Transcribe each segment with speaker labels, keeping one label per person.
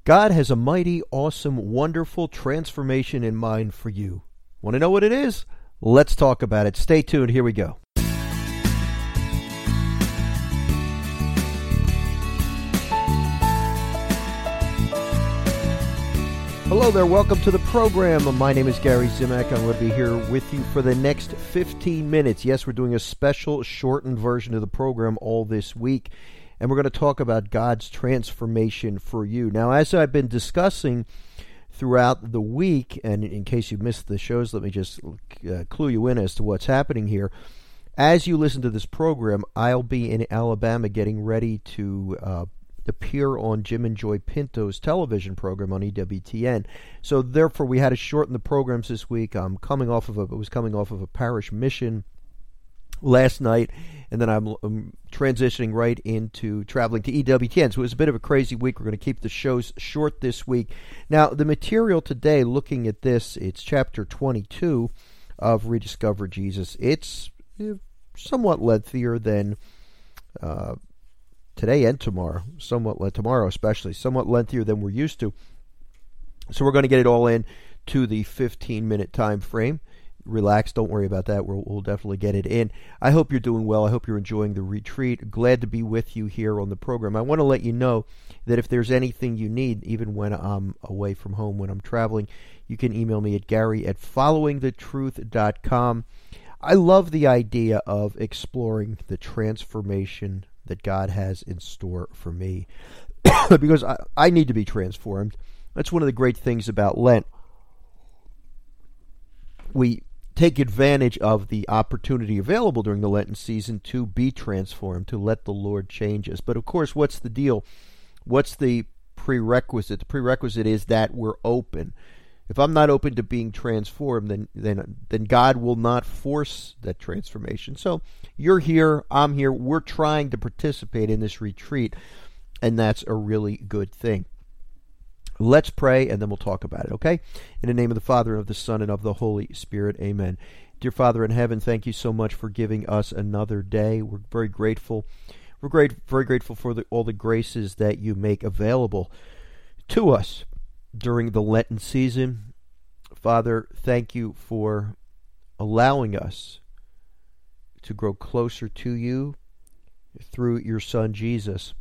Speaker 1: God has a mighty, awesome, wonderful transformation in mind for you. Want to know what it is? Let's talk about it. Stay tuned. Here we go. Hello there. Welcome to the program. My name is Gary Zimak. I'm going to be here with you for the next 15 minutes. Yes, we're doing a special shortened version of the program all this week, and we're going to talk about God's transformation for you. Now, as I've been discussing throughout the week, and in case you missed the shows, let me just clue you in as to what's happening here. As you listen to this program, I'll be in Alabama getting ready to appear on Jim and Joy Pinto's television program on EWTN. So therefore, we had to shorten the programs this week. I was coming off of a parish mission last night, and then I'm transitioning right into traveling to EWTN. So it was a bit of a crazy week. We're going to keep the shows short this week. Now, the material today, looking at this, it's chapter 22 of Rediscover Jesus. It's somewhat lengthier than today and tomorrow, tomorrow especially, somewhat lengthier than we're used to. So we're going to get it all in to the 15-minute time frame. Relax, don't worry about that. We'll definitely get it in. I hope you're doing well. I hope you're enjoying the retreat. Glad to be with you here on the program. I want to let you know that if there's anything you need, even when I'm away from home, when I'm traveling, you can email me at gary@followingthetruth.com. I love the idea of exploring the transformation that God has in store for me because I need to be transformed. That's one of the great things about Lent. We take advantage of the opportunity available during the Lenten season to be transformed, to let the Lord change us. But of course, what's the deal? What's the prerequisite? The prerequisite is that we're open. If I'm not open to being transformed, then God will not force that transformation. So you're here, I'm here, we're trying to participate in this retreat, and that's a really good thing. Let's pray, and then we'll talk about it, okay? In the name of the Father, and of the Son, and of the Holy Spirit, amen. Dear Father in heaven, thank you so much for giving us another day. We're very grateful. We're very grateful for all the graces that you make available to us during the Lenten season. Father, thank you for allowing us to grow closer to you through your Son, Jesus.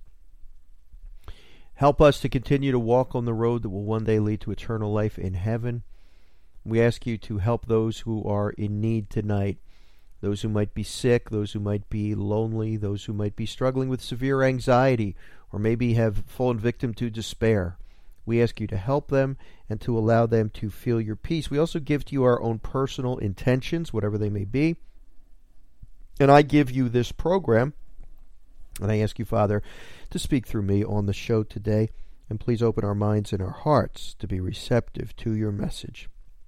Speaker 1: Help us to continue to walk on the road that will one day lead to eternal life in heaven. We ask you to help those who are in need tonight, those who might be sick, those who might be lonely, those who might be struggling with severe anxiety, or maybe have fallen victim to despair. We ask you to help them and to allow them to feel your peace. We also give to you our own personal intentions, whatever they may be. And I give you this program, and I ask you, Father, to speak through me on the show today. And please open our minds and our hearts to be receptive to your message.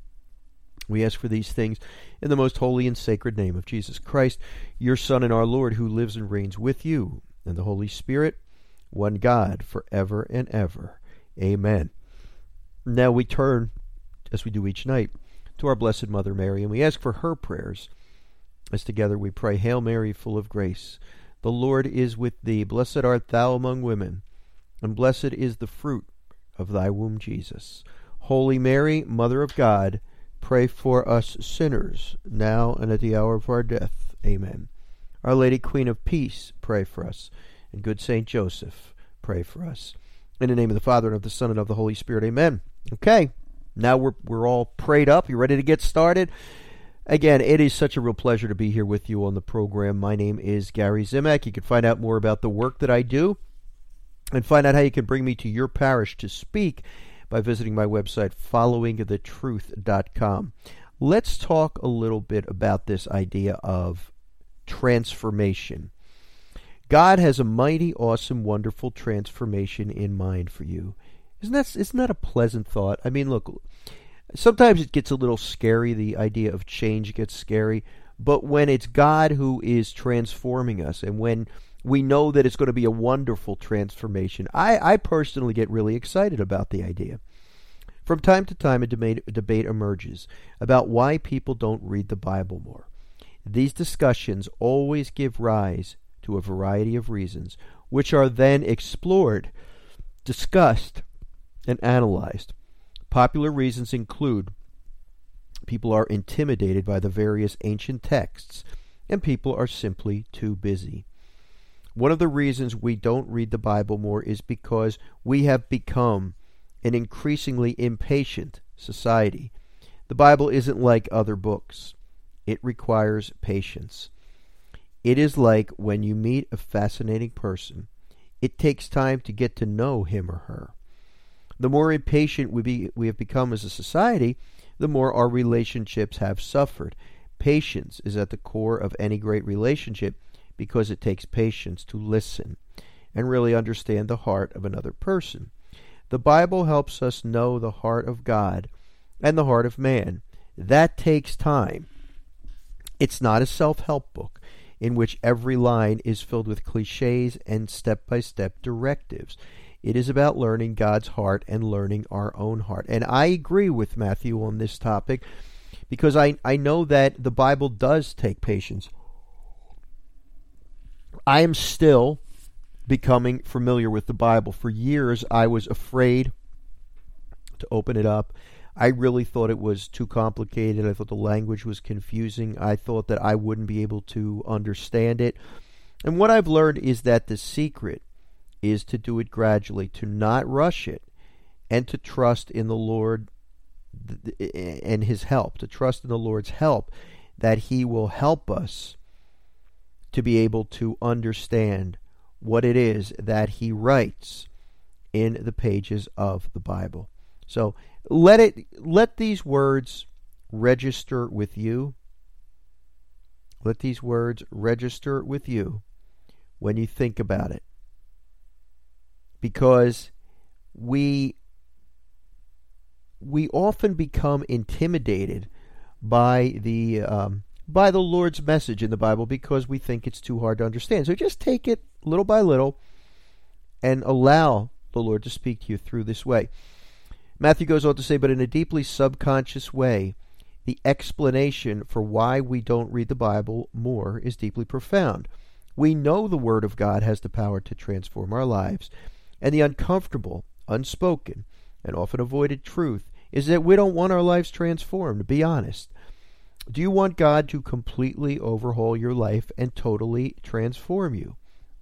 Speaker 1: We ask for these things in the most holy and sacred name of Jesus Christ, your Son and our Lord, who lives and reigns with you and the Holy Spirit, one God, forever and ever. Amen. Now we turn, as we do each night, to our Blessed Mother Mary, and we ask for her prayers. As together we pray, Hail Mary, full of grace, the Lord is with thee. Blessed art thou among women, and blessed is the fruit of thy womb, Jesus. Holy Mary, Mother of God, pray for us sinners, now and at the hour of our death. Amen. Our Lady, Queen of Peace, pray for us. And good Saint Joseph, pray for us. In the name of the Father, and of the Son, and of the Holy Spirit. Amen. Okay, now we're all prayed up. You ready to get started? Again, it is such a real pleasure to be here with you on the program. My name is Gary Zimak. You can find out more about the work that I do and find out how you can bring me to your parish to speak by visiting my website, followingthetruth.com. Let's talk a little bit about this idea of transformation. God has a mighty, awesome, wonderful transformation in mind for you. Isn't that a pleasant thought? I mean, look, sometimes it gets a little scary. The idea of change gets scary. But when it's God who is transforming us, and when we know that it's going to be a wonderful transformation, I personally get really excited about the idea. From time to time, a debate emerges about why people don't read the Bible more. These discussions always give rise to a variety of reasons, which are then explored, discussed, and analyzed. Popular reasons include people are intimidated by the various ancient texts, and people are simply too busy. One of the reasons we don't read the Bible more is because we have become an increasingly impatient society. The Bible isn't like other books. It requires patience. It is like when you meet a fascinating person. It takes time to get to know him or her. The more impatient we have become as a society, the more our relationships have suffered. Patience is at the core of any great relationship because it takes patience to listen and really understand the heart of another person. The Bible helps us know the heart of God and the heart of man. That takes time. It's not a self-help book in which every line is filled with cliches and step-by-step directives. It is about learning God's heart and learning our own heart. And I agree with Matthew on this topic because I know that the Bible does take patience. I am still becoming familiar with the Bible. For years, I was afraid to open it up. I really thought it was too complicated. I thought the language was confusing. I thought that I wouldn't be able to understand it. And what I've learned is that the secret is to do it gradually, to not rush it, and to trust in the Lord and His help, to trust in the Lord's help, that He will help us to be able to understand what it is that He writes in the pages of the Bible. So let these words register with you. Let these words register with you when you think about it. Because we often become intimidated by the Lord's message in the Bible because we think it's too hard to understand. So just take it little by little and allow the Lord to speak to you through this way. Matthew goes on to say, but in a deeply subconscious way, the explanation for why we don't read the Bible more is deeply profound. We know the Word of God has the power to transform our lives, and the uncomfortable, unspoken, and often avoided truth is that we don't want our lives transformed. Be honest. Do you want God to completely overhaul your life and totally transform you?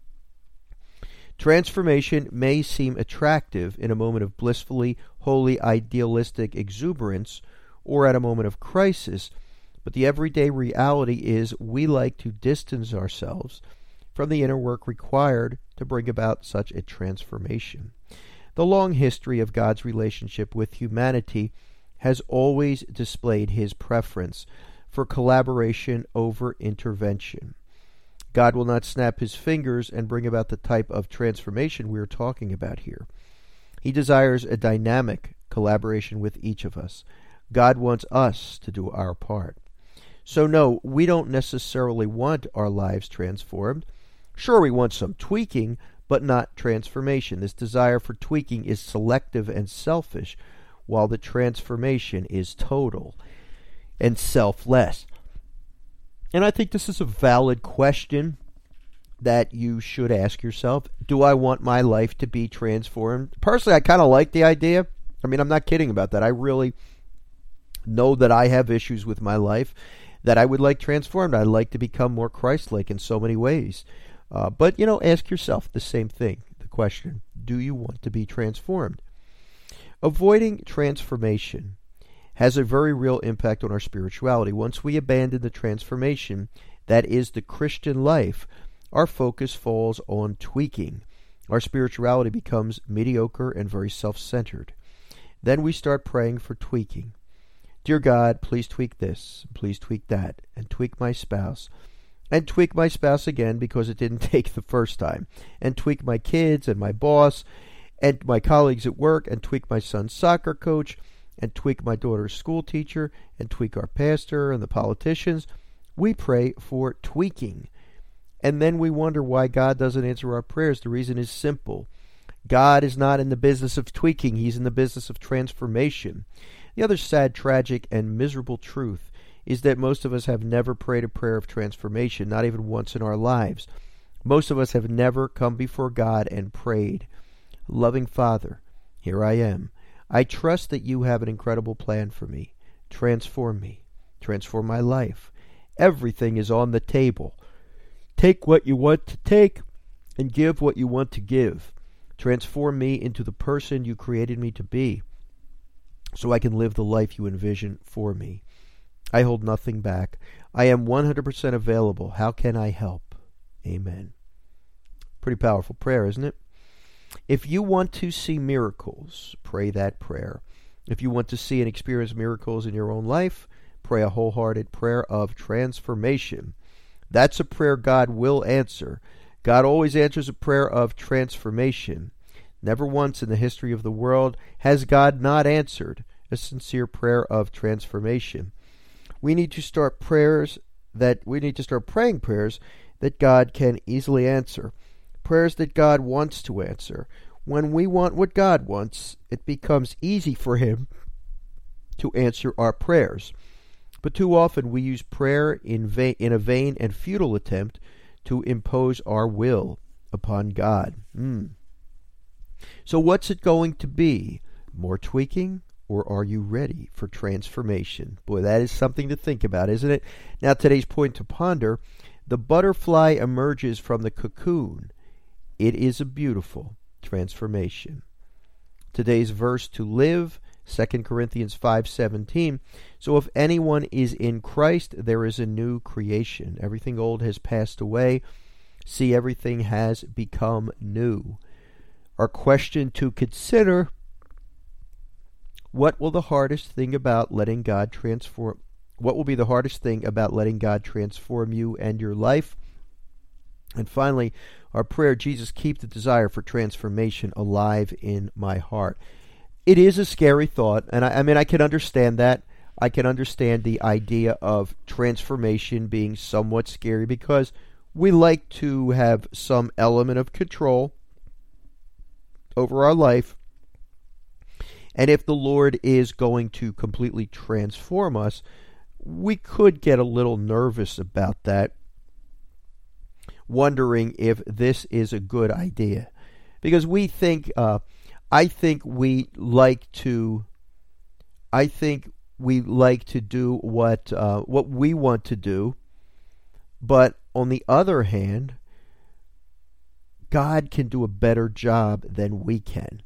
Speaker 1: Transformation may seem attractive in a moment of blissfully, wholly idealistic exuberance or at a moment of crisis, but the everyday reality is we like to distance ourselves from the inner work required to bring about such a transformation. The long history of God's relationship with humanity has always displayed His preference for collaboration over intervention. God will not snap His fingers and bring about the type of transformation we are talking about here. He desires a dynamic collaboration with each of us. God wants us to do our part. So no, we don't necessarily want our lives transformed. Sure, we want some tweaking, but not transformation. This desire for tweaking is selective and selfish, while the transformation is total and selfless. And I think this is a valid question that you should ask yourself. Do I want my life to be transformed? Personally, I kind of like the idea. I mean, I'm not kidding about that. I really know that I have issues with my life that I would like transformed. I'd like to become more Christ-like in so many ways. But, ask yourself the same thing, the question, do you want to be transformed? Avoiding transformation has a very real impact on our spirituality. Once we abandon the transformation that is the Christian life, our focus falls on tweaking. Our spirituality becomes mediocre and very self-centered. Then we start praying for tweaking. Dear God, please tweak this, please tweak that, and tweak my spouse. And tweak my spouse again because it didn't take the first time. And tweak my kids and my boss and my colleagues at work, and tweak my son's soccer coach, and tweak my daughter's school teacher, and tweak our pastor and the politicians. We pray for tweaking. And then we wonder why God doesn't answer our prayers. The reason is simple. God is not in the business of tweaking. He's in the business of transformation. The other sad, tragic, and miserable truth is that most of us have never prayed a prayer of transformation, not even once in our lives. Most of us have never come before God and prayed, loving Father, here I am. I trust that you have an incredible plan for me. Transform me. Transform my life. Everything is on the table. Take what you want to take and give what you want to give. Transform me into the person you created me to be so I can live the life you envision for me. I hold nothing back. I am 100% available. How can I help? Amen. Pretty powerful prayer, isn't it? If you want to see miracles, pray that prayer. If you want to see and experience miracles in your own life, pray a wholehearted prayer of transformation. That's a prayer God will answer. God always answers a prayer of transformation. Never once in the history of the world has God not answered a sincere prayer of transformation. We need to start praying prayers that God can easily answer. Prayers that God wants to answer. When we want what God wants, it becomes easy for Him to answer our prayers. But too often we use prayer in a vain and futile attempt to impose our will upon God. So what's it going to be? More tweaking? Or are you ready for transformation? Boy, that is something to think about, isn't it? Now, today's point to ponder: the butterfly emerges from the cocoon. It is a beautiful transformation. Today's verse to live, 2 Corinthians 5:17. So if anyone is in Christ, there is a new creation. Everything old has passed away. See, everything has become new. Our question to consider: what will be the hardest thing about letting God transform you and your life? And finally, our prayer: Jesus, keep the desire for transformation alive in my heart. It is a scary thought, and I can understand that. I can understand the idea of transformation being somewhat scary because we like to have some element of control over our life. And if the Lord is going to completely transform us, we could get a little nervous about that, wondering if this is a good idea. Because we think, I think we like to do what we want to do, but on the other hand, God can do a better job than we can.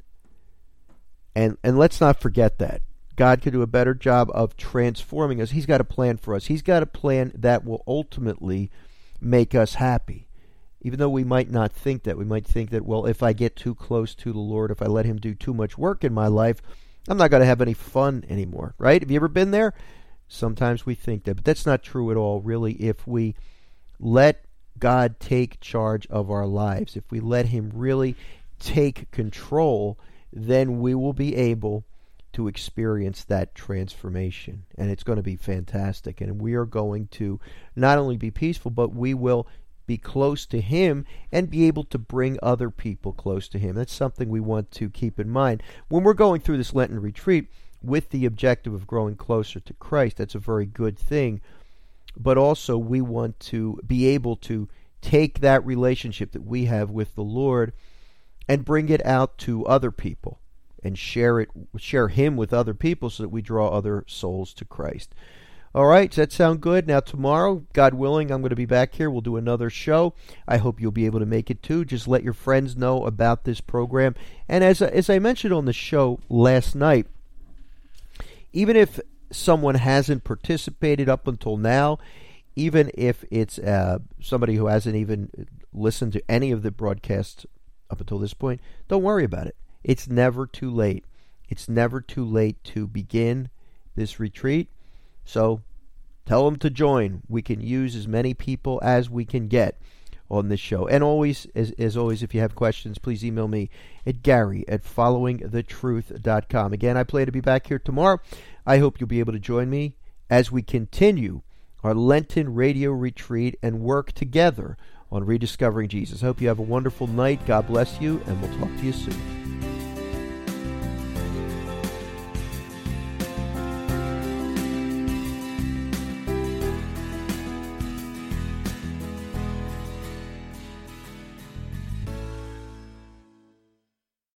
Speaker 1: And let's not forget that. God can do a better job of transforming us. He's got a plan for us. He's got a plan that will ultimately make us happy. Even though we might not think that. We might think that, well, if I get too close to the Lord, if I let Him do too much work in my life, I'm not going to have any fun anymore, right? Have you ever been there? Sometimes we think that, but that's not true at all, really. If we let God take charge of our lives, if we let Him really take control, then we will be able to experience that transformation. And it's going to be fantastic. And we are going to not only be peaceful, but we will be close to Him and be able to bring other people close to Him. That's something we want to keep in mind. When we're going through this Lenten retreat with the objective of growing closer to Christ, that's a very good thing. But also we want to be able to take that relationship that we have with the Lord and bring it out to other people and share Him with other people so that we draw other souls to Christ. All right, does that sound good? Now tomorrow, God willing, I'm going to be back here. We'll do another show. I hope you'll be able to make it too. Just let your friends know about this program. And as I mentioned on the show last night, even if someone hasn't participated up until now, even if it's somebody who hasn't even listened to any of the broadcasts up until this point, don't worry about it. It's never too late. It's never too late to begin this retreat. So tell them to join. We can use as many people as we can get on this show. And always, as always, if you have questions, please email me at Gary@followingthetruth.com. Again, I plan to be back here tomorrow. I hope you'll be able to join me as we continue our Lenten radio retreat and work together on rediscovering Jesus. I hope you have a wonderful night. God bless you, and we'll talk to you soon.